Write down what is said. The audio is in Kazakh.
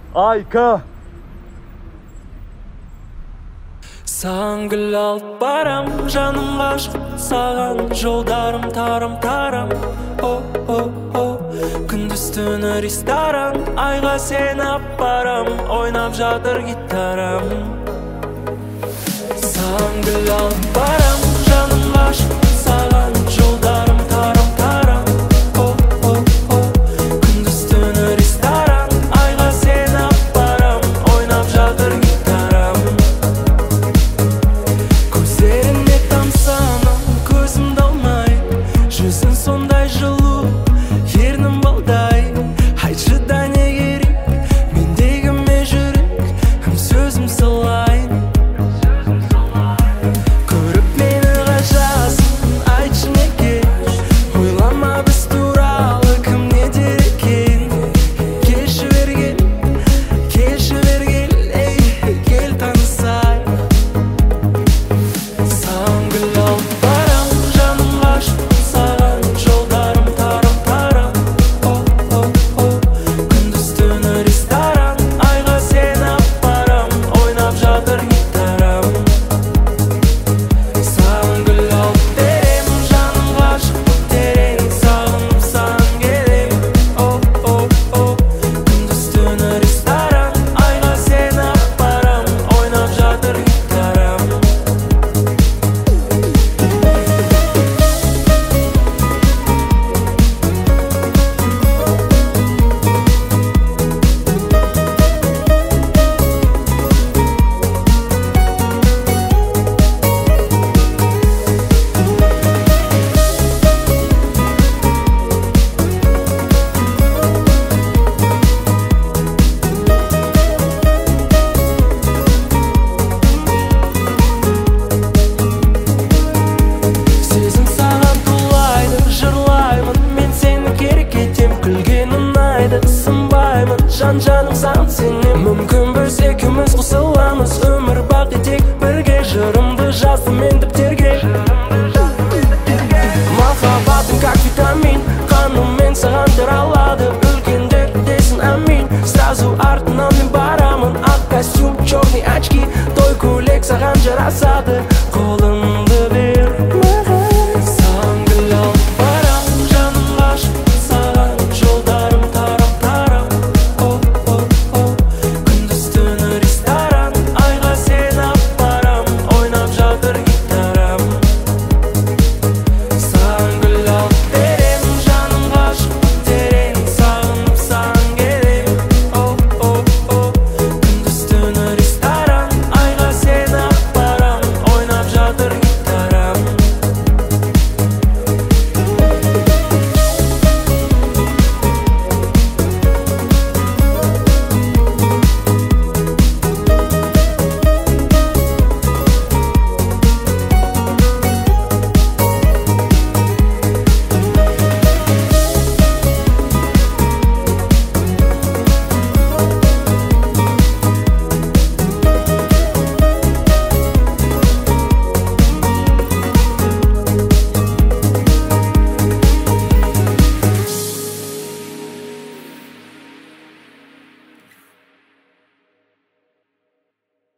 Айка. Саған гүл алып барам, жаным ғашық саған, жолдарым тарам-тарам. О, күндіз түні ресторан, айға сені апарам, ойнап жатыр гитарам. Саған гүл алып барам, жаным ғашық саған, жолдарым тарам-тарам. О, күндіз түні ресторан, айға сені апарам, ойнап жатыр гитарам. Көздеріне тамсанам, көзімді алмай, жүзің сондай жылу, ернің балдай. Айтшы да не керек, мендегі ме жүрек, сөзім салайын. Көріп мені ғажасын, айтшы неге, ойлама біз туралы кім не дер екен. Келші бергел, ей, кел танысайық. Саған гүл алып барам, жаным ғашық саған, жолдарым тарам-тарам. О, күндіз түні ресторан, айға сені апарам, ойнап жатыр гитарам. Саған гүл алып берем, жаным ғашық терең, сағынып саған келем. О, күндіз түні ресторан, айға сені апарам, ойнап жатыр гитарам. Сезім саған тулайды, жырлаймын, мен сені керек етем, күлген ұнайды, сынбаймын, жан-жаным саған сенем. Мүмкін біз екеуміз қосыламыз, өмір бақи тек бірге, жырымды жаздым мен дәптерге. Махаббатым как витамин, қаныммен саған таралады, үлкендер десін амин. Сразу артынан мен барамын, ақ костюм, черный очки, той көйлек саған жарасады, қолың